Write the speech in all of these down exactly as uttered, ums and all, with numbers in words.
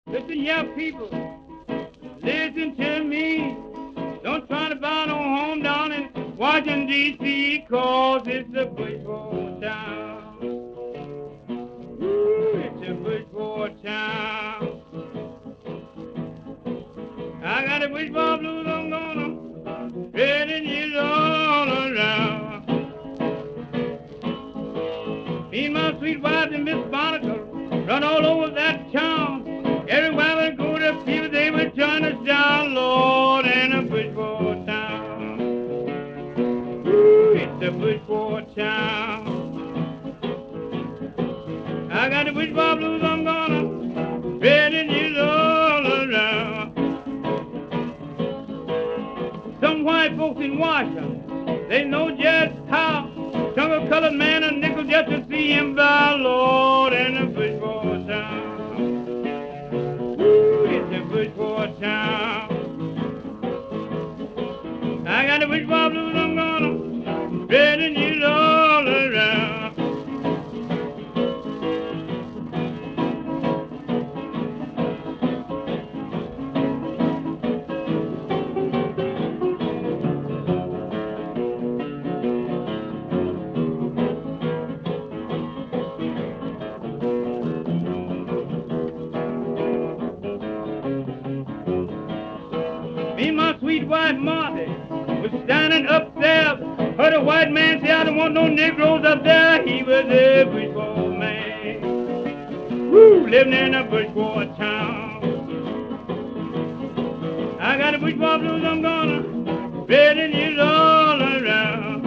Listen, young people, listen to me. Don't try to buy no home down in Washington, D C, cause it's a bush for town. Ooh, it's a bush for town. I got a bush for blues, I'm gonna spread it all around. Me and my sweet wife and Miss Monica run all over that town. Everywhere we go, the people, they would turn us down, Lord, in a Bridgeport town. Ooh, it's a Bridgeport town. I got the Bridgeport blues, I'm gonna spread it all around. Some white folks in Washington, they know just how. Some a colored man a nickel just to see him by, Lord, in a Bridgeport town. Ooh, it's a Bridgeport town. I got the Bridgeport blues, I'm gonna spread it all around. Me and my sweet wife Martha was standing upstairs. Heard a white man say, I don't want no Negroes up there. He was a Bridgeport man. Woo, living in a Bridgeport town. I got a Bridgeport blues, I'm gonna spread it all around.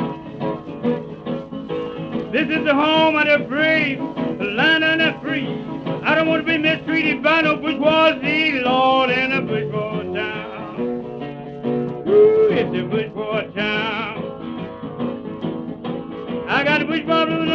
This is the home of the brave, the land of the free. I don't want to be mistreated by no bourgeoisie, Lord, in a Bridgeport town. Ooh, it's a Bridgeport town. I got a Bridgeport blues,